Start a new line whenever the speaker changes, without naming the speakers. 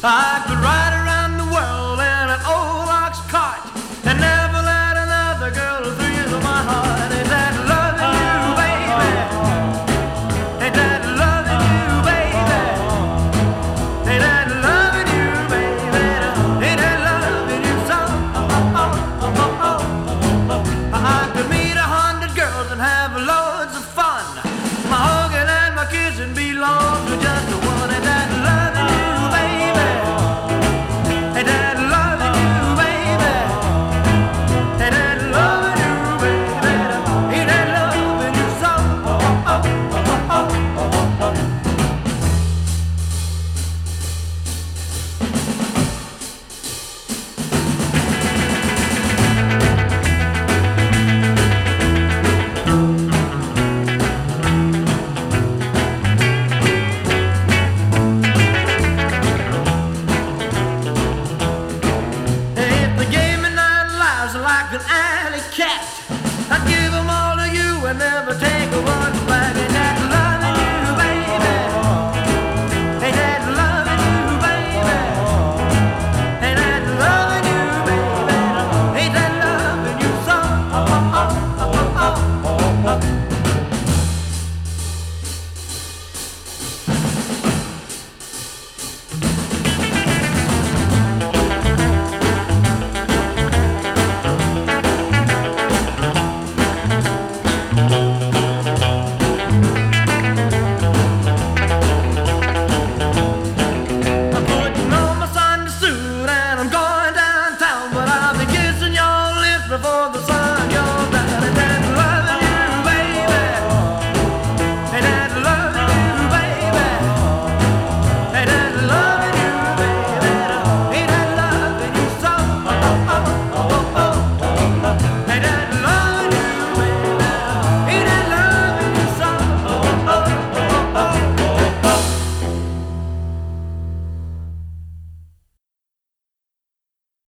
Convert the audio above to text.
I could ride around the world in an old ox cart and never let another girl thrill my heart. Ain't that loving you, baby? Ain't that loving you, baby? Ain't that loving you, baby? Ain't that loving you so? I could meet 100 girls and have a load